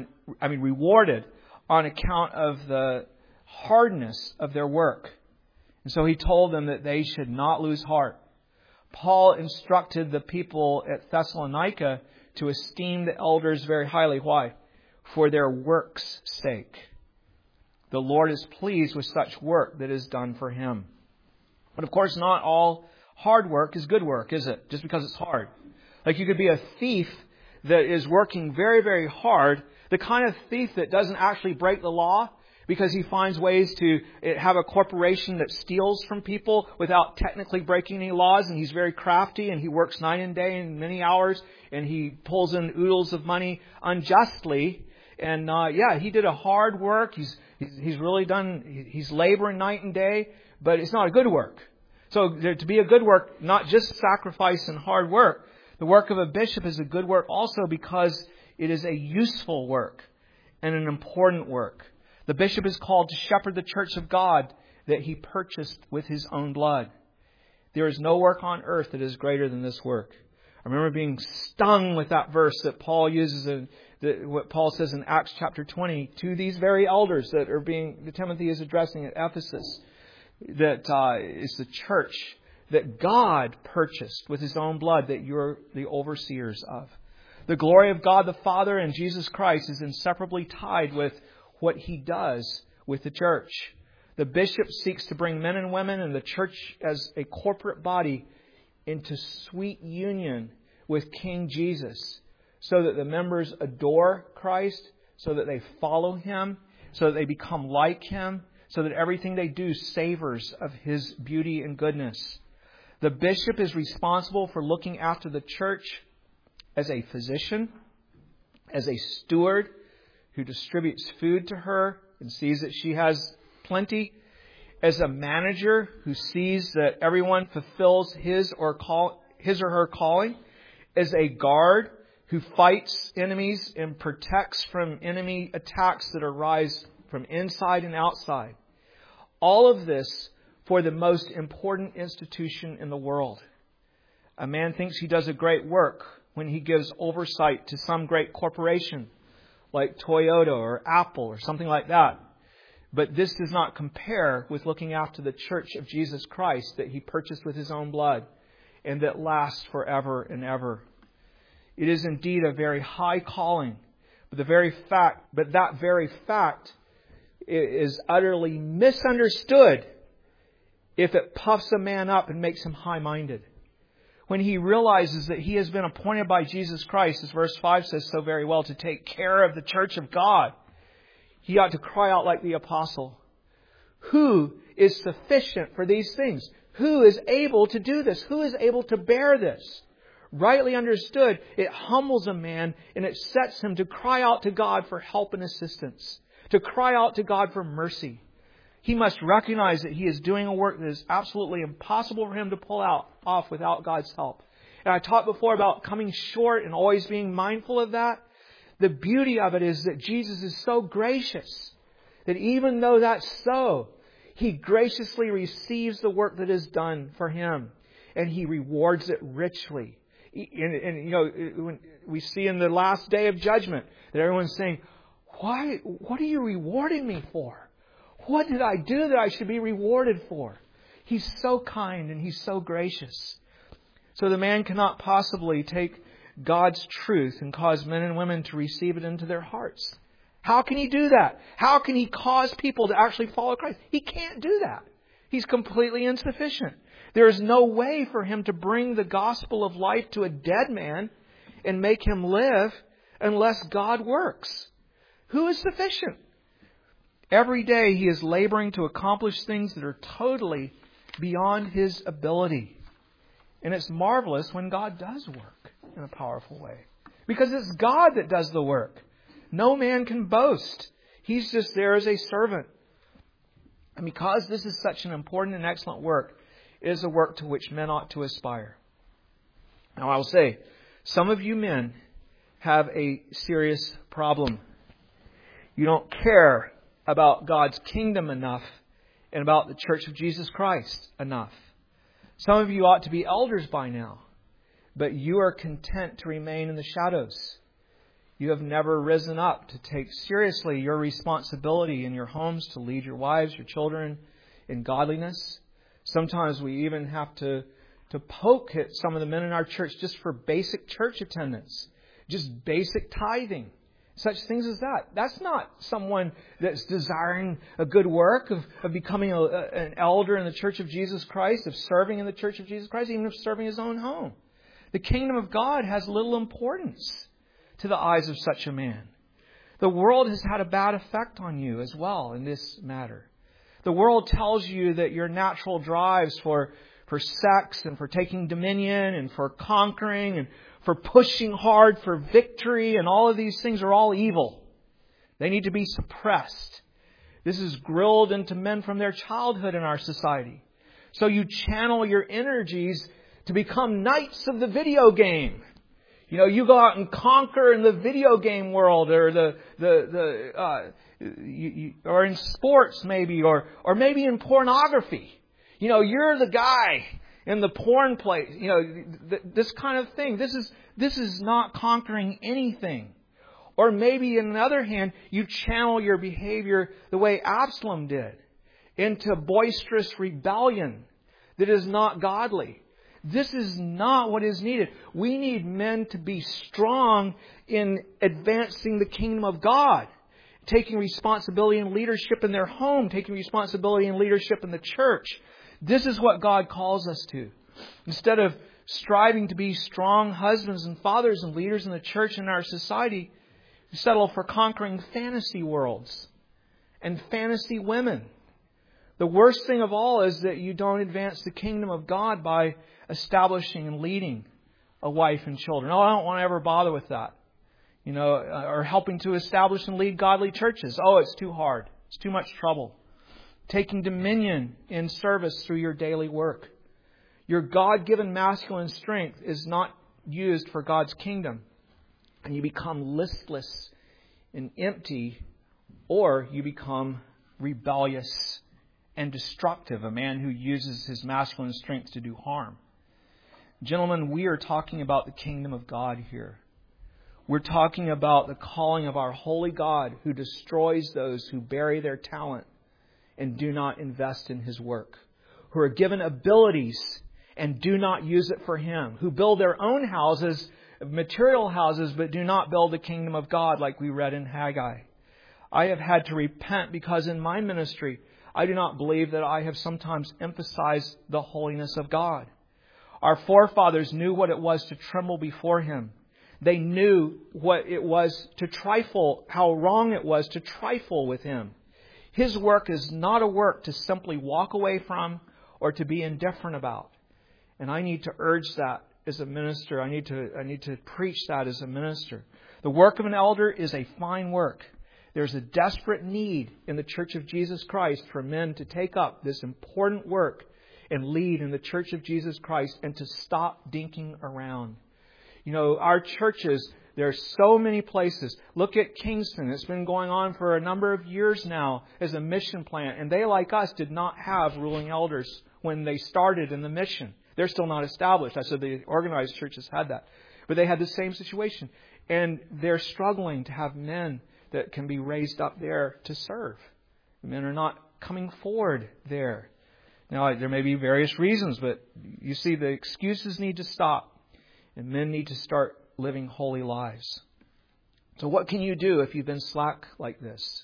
account of the hardness of their work. And so He told them that they should not lose heart. Paul instructed the people at Thessalonica to esteem the elders very highly. Why? For their work's sake. The Lord is pleased with such work that is done for Him. But of course, not all hard work is good work, is it? Just because it's hard. Like you could be a thief that is working very, very hard. The kind of thief that doesn't actually break the law because he finds ways to have a corporation that steals from people without technically breaking any laws. And he's very crafty and he works night and day and many hours. And he pulls in oodles of money unjustly. And he did a hard work. He's really done, he's laboring night and day. But it's not a good work. So to be a good work, not just sacrifice and hard work. The work of a bishop is a good work also because it is a useful work and an important work. The bishop is called to shepherd the church of God that he purchased with his own blood. There is no work on earth that is greater than this work. I remember being stung with that verse that Paul uses what Paul says in Acts chapter 20 to these very elders that Timothy is addressing at Ephesus. That is the church that God purchased with His own blood that you're the overseers of. The glory of God the Father and Jesus Christ is inseparably tied with what He does with the church. The bishop seeks to bring men and women and the church as a corporate body into sweet union with King Jesus so that the members adore Christ, so that they follow Him, so that they become like Him, so that everything they do savors of His beauty and goodness. The bishop is responsible for looking after the church as a physician, as a steward who distributes food to her and sees that she has plenty, as a manager who sees that everyone fulfills his or her calling, as a guard who fights enemies and protects from enemy attacks that arise from inside and outside. All of this for the most important institution in the world. A man thinks he does a great work when he gives oversight to some great corporation like Toyota or Apple or something like that. But this does not compare with looking after the church of Jesus Christ that He purchased with His own blood and that lasts forever and ever. It is indeed a very high calling, but that very fact is utterly misunderstood if it puffs a man up and makes him high-minded. When he realizes that he has been appointed by Jesus Christ, as verse 5 says so very well, to take care of the church of God, he ought to cry out like the apostle, "Who is sufficient for these things? Who is able to do this? Who is able to bear this?" Rightly understood, it humbles a man and it sets him to cry out to God for help and assistance, to cry out to God for mercy. He must recognize that he is doing a work that is absolutely impossible for him to pull off without God's help. And I talked before about coming short and always being mindful of that. The beauty of it is that Jesus is so gracious that even though that's so, He graciously receives the work that is done for Him and He rewards it richly. When we see in the last day of judgment that everyone's saying, "Why? What are you rewarding me for? What did I do that I should be rewarded for?" He's so kind and He's so gracious. So the man cannot possibly take God's truth and cause men and women to receive it into their hearts. How can He do that? How can He cause people to actually follow Christ? He can't do that. He's completely insufficient. There is no way for Him to bring the gospel of life to a dead man and make him live unless God works. Who is sufficient? Every day He is laboring to accomplish things that are totally beyond His ability. And it's marvelous when God does work in a powerful way. Because it's God that does the work. No man can boast. He's just there as a servant. And because this is such an important and excellent work, it is a work to which men ought to aspire. Now I will say, some of you men have a serious problem. You don't care about God's kingdom enough and about the Church of Jesus Christ enough. Some of you ought to be elders by now, but you are content to remain in the shadows. You have never risen up to take seriously your responsibility in your homes to lead your wives, your children in godliness. Sometimes we even have to poke at some of the men in our church just for basic church attendance, just basic tithing, such things as that. That's not someone that's desiring a good work of becoming an elder in the Church of Jesus Christ, of serving in the Church of Jesus Christ, even of serving his own home. The kingdom of God has little importance to the eyes of such a man. The world has had a bad effect on you as well in this matter. The world tells you that your natural drives for sex and for taking dominion and for conquering and for pushing hard for victory and all of these things are all evil. They need to be suppressed. This is drilled into men from their childhood in our society. So you channel your energies to become knights of the video game. You know, you go out and conquer in the video game world, or or in sports maybe, or maybe in pornography. You know, you're the guy in the porn place. You know, this kind of thing. This is not conquering anything. Or maybe, on the other hand, you channel your behavior the way Absalom did, into boisterous rebellion that is not godly. This is not what is needed. We need men to be strong in advancing the kingdom of God, taking responsibility and leadership in their home, taking responsibility and leadership in the church. This is what God calls us to. Instead of striving to be strong husbands and fathers and leaders in the church and our society, we settle for conquering fantasy worlds and fantasy women. The worst thing of all is that you don't advance the kingdom of God by establishing and leading a wife and children. Oh, I don't want to ever bother with that. You know, or helping to establish and lead godly churches. Oh, it's too hard. It's too much trouble. Taking dominion in service through your daily work. Your God-given masculine strength is not used for God's kingdom. And you become listless and empty, or you become rebellious and destructive, a man who uses his masculine strength to do harm. Gentlemen, we are talking about the kingdom of God here. We're talking about the calling of our holy God who destroys those who bury their talent and do not invest in His work, who are given abilities and do not use it for Him, who build their own houses, material houses, but do not build the kingdom of God like we read in Haggai. I have had to repent because in my ministry, I do not believe that I have sometimes emphasized the holiness of God. Our forefathers knew what it was to tremble before Him. They knew what it was to trifle, how wrong it was to trifle with Him. His work is not a work to simply walk away from or to be indifferent about. And I need to urge that as a minister. I need to preach that as a minister. The work of an elder is a fine work. There's a desperate need in the Church of Jesus Christ for men to take up this important work and lead in the Church of Jesus Christ and to stop dinking around. You know, our churches, there are so many places. Look at Kingston. It's been going on for a number of years now as a mission plant. And they, like us, did not have ruling elders when they started in the mission. They're still not established. I said the organized churches had that. But they had the same situation. And they're struggling to have men that can be raised up there to serve. Men are not coming forward there. Now, there may be various reasons, but you see, the excuses need to stop. And men need to start living holy lives. So what can you do if you've been slack like this?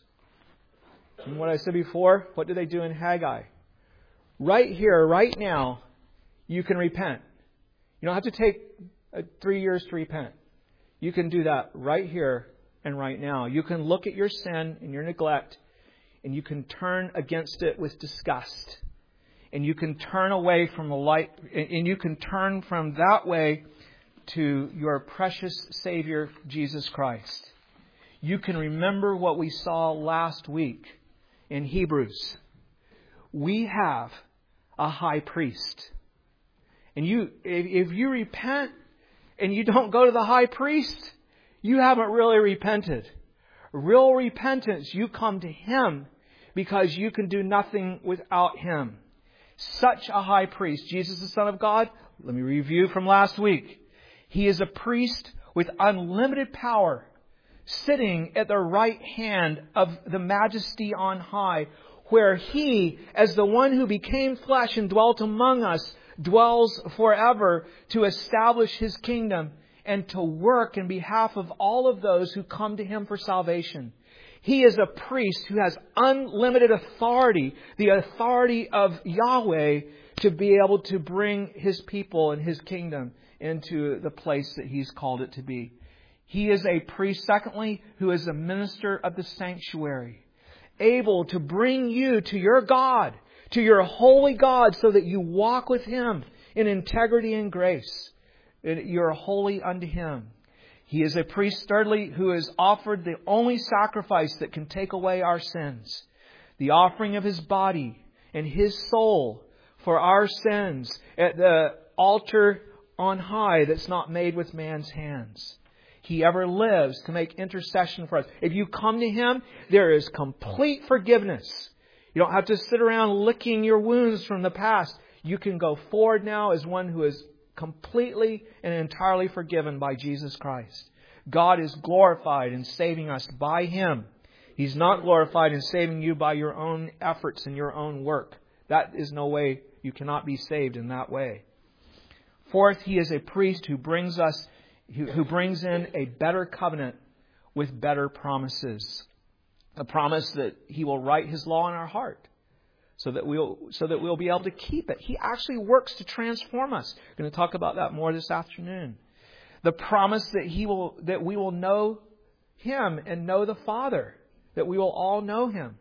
And what I said before, what do they do in Haggai? Right here, right now, you can repent. You don't have to take 3 years to repent. You can do that right here and right now. You can look at your sin and your neglect, and you can turn against it with disgust. And you can turn away from the light, and you can turn from that way to your precious Savior, Jesus Christ. You can remember what we saw last week in Hebrews. We have a high priest. And if you repent and you don't go to the high priest, you haven't really repented. Real repentance, you come to Him because you can do nothing without Him. Such a high priest, Jesus the Son of God. Let me review from last week. He is a priest with unlimited power, sitting at the right hand of the Majesty on high, where He, as the one who became flesh and dwelt among us, dwells forever to establish His kingdom and to work in behalf of all of those who come to Him for salvation. He is a priest who has unlimited authority, the authority of Yahweh, to be able to bring His people and His kingdom into the place that He's called it to be. He is a priest, secondly, who is a minister of the sanctuary, able to bring you to your God, to your holy God, so that you walk with Him in integrity and grace. You're holy unto Him. He is a priest, thirdly, who has offered the only sacrifice that can take away our sins, the offering of His body and His soul for our sins at the altar on high that's not made with man's hands. He ever lives to make intercession for us. If you come to Him, there is complete forgiveness. You don't have to sit around licking your wounds from the past. You can go forward now as one who is completely and entirely forgiven by Jesus Christ. God is glorified in saving us by Him. He's not glorified in saving you by your own efforts and your own work. That is no way. You cannot be saved in that way. Fourth, He is a priest who brings in a better covenant with better promises. A promise that He will write His law in our heart, so that we'll be able to keep it. He actually works to transform us. We're going to talk about that more this afternoon. The promise that we will know Him and know the Father, that we will all know Him.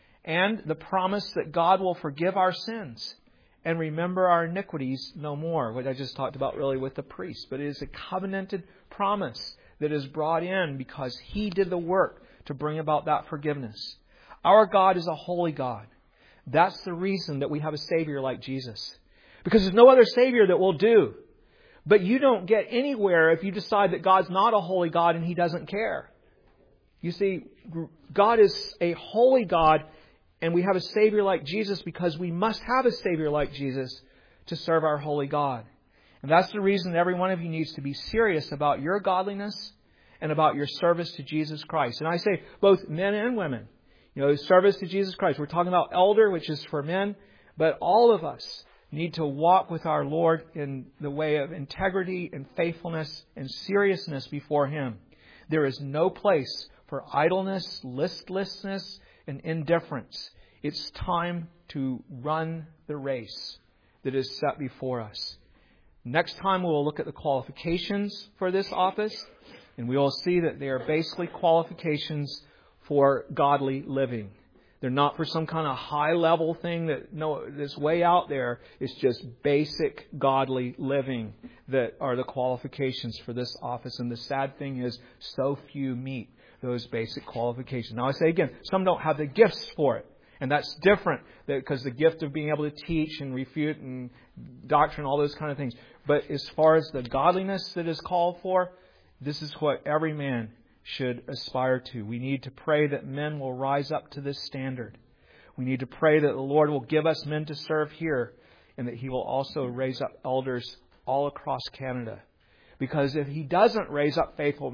And the promise that God will forgive our sins and remember our iniquities no more, what I just talked about really with the priest. But it is a covenanted promise that is brought in because He did the work to bring about that forgiveness. Our God is a holy God. That's the reason that we have a Savior like Jesus. Because there's no other Savior that will do. But you don't get anywhere if you decide that God's not a holy God and He doesn't care. You see, God is a holy God, and we have a Savior like Jesus because we must have a Savior like Jesus to serve our holy God. And that's the reason that every one of you needs to be serious about your godliness and about your service to Jesus Christ. And I say both men and women. Service to Jesus Christ. We're talking about elder, which is for men, but all of us need to walk with our Lord in the way of integrity and faithfulness and seriousness before Him. There is no place for idleness, listlessness, and indifference. It's time to run the race that is set before us. Next time we will look at the qualifications for this office, and we will see that they are basically qualifications for godly living. They're not for some kind of high-level thing that's way out there. It's just basic godly living that are the qualifications for this office. And the sad thing is, so few meet those basic qualifications. Now, I say again, some don't have the gifts for it. And that's different, because the gift of being able to teach and refute and doctrine, all those kind of things. But as far as the godliness that is called for, this is what every man should aspire to. We need to pray that men will rise up to this standard. We need to pray that the Lord will give us men to serve here, and that He will also raise up elders all across Canada. Because if He doesn't raise up faithful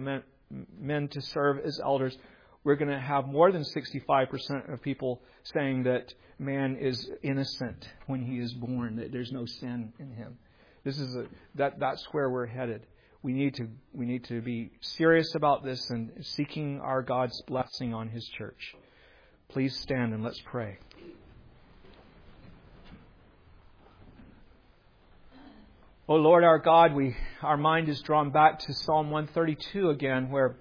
men to serve as elders, we're going to have more than 65% of people saying that man is innocent when he is born, that there's no sin in him. That's where we're headed. we need to be serious about this and seeking our God's blessing on His church. Please stand and let's pray. Oh Lord our God, our mind is drawn back to Psalm 132 again, where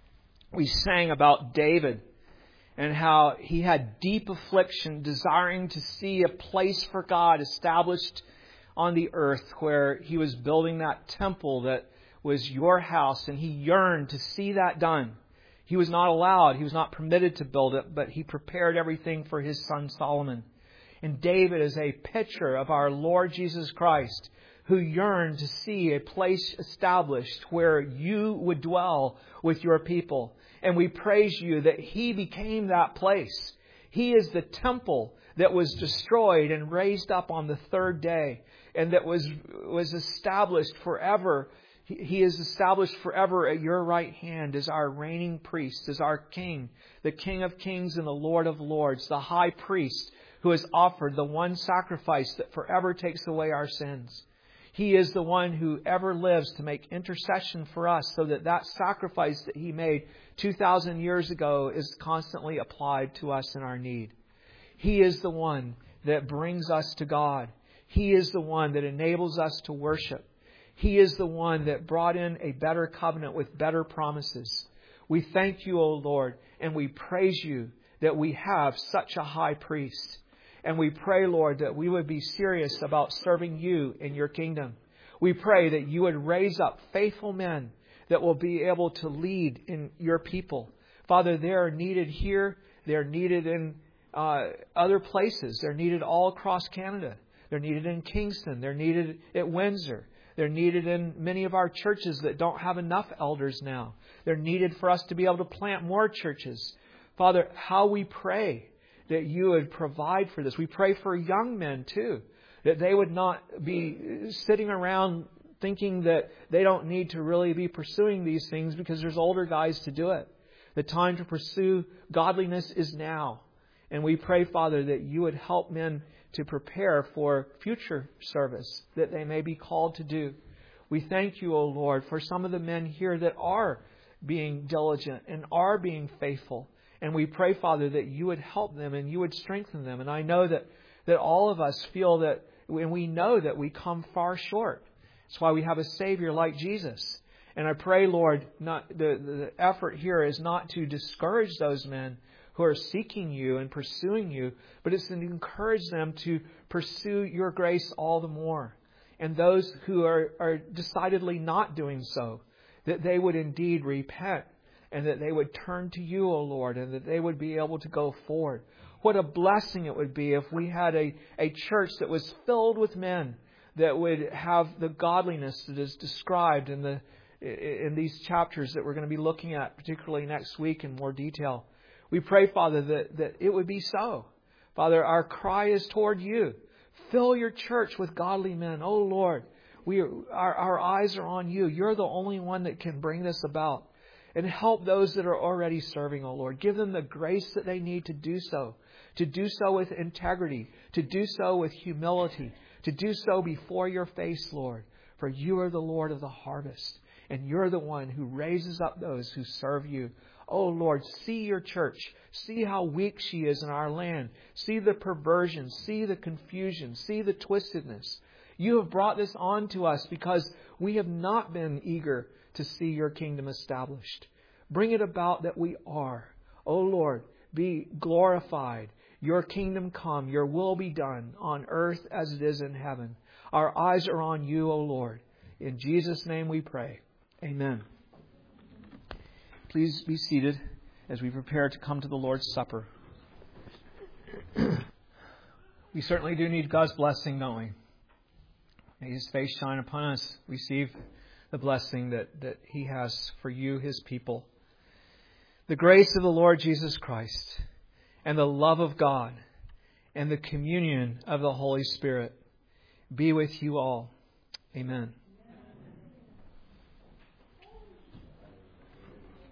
we sang about David and how he had deep affliction, desiring to see a place for God established on the earth, where he was building that temple that was your house, and he yearned to see that done. He was not allowed, he was not permitted to build it, but he prepared everything for his son Solomon. And David is a picture of our Lord Jesus Christ, who yearned to see a place established where you would dwell with your people. And we praise you that he became that place. He is the temple that was destroyed and raised up on the third day, and that was established forever. He is established forever at your right hand as our reigning priest, as our King, the King of kings and the Lord of lords, the high priest who has offered the one sacrifice that forever takes away our sins. He is the one who ever lives to make intercession for us, so that that sacrifice that He made 2,000 years ago is constantly applied to us in our need. He is the one that brings us to God. He is the one that enables us to worship. He is the one that brought in a better covenant with better promises. We thank you, O Lord, and we praise you that we have such a high priest. And we pray, Lord, that we would be serious about serving you in your kingdom. We pray that you would raise up faithful men that will be able to lead in your people. Father, they are needed here. They are needed in other places. They're needed all across Canada. They're needed in Kingston. They're needed at Windsor. They're needed in many of our churches that don't have enough elders now. They're needed for us to be able to plant more churches. Father, how we pray that you would provide for this. We pray for young men too, that they would not be sitting around thinking that they don't need to really be pursuing these things because there's older guys to do it. The time to pursue godliness is now. And we pray, Father, that you would help men to prepare for future service that they may be called to do. We thank you, O Lord, for some of the men here that are being diligent and are being faithful. And we pray, Father, that you would help them and you would strengthen them. And I know that all of us feel that, and we know that we come far short. That's why we have a Savior like Jesus. And I pray, Lord, the effort here is not to discourage those men who are seeking you and pursuing you, but it's to encourage them to pursue your grace all the more. And those who are decidedly not doing so, that they would indeed repent, and that they would turn to you, O Lord, and that they would be able to go forward. What a blessing it would be if we had a church that was filled with men that would have the godliness that is described in these chapters that we're going to be looking at, particularly next week in more detail. We pray, Father, that it would be so. Father, our cry is toward you. Fill your church with godly men. Oh Lord, our eyes are on you. You're the only one that can bring this about. And help those that are already serving, O Lord. Give them the grace that they need to do so with integrity, to do so with humility, to do so before your face, Lord. For you are the Lord of the harvest, and you're the one who raises up those who serve you. Oh Lord, see your church. See how weak she is in our land. See the perversion. See the confusion. See the twistedness. You have brought this on to us because we have not been eager to see your kingdom established. Bring it about that we are. O Lord, be glorified. Your kingdom come. Your will be done on earth as it is in heaven. Our eyes are on you, O Lord. In Jesus' name we pray. Amen. Please be seated as we prepare to come to the Lord's Supper. We certainly do need God's blessing, don't we? May His face shine upon us. Receive the blessing that He has for you, His people. The grace of the Lord Jesus Christ and the love of God and the communion of the Holy Spirit be with you all. Amen.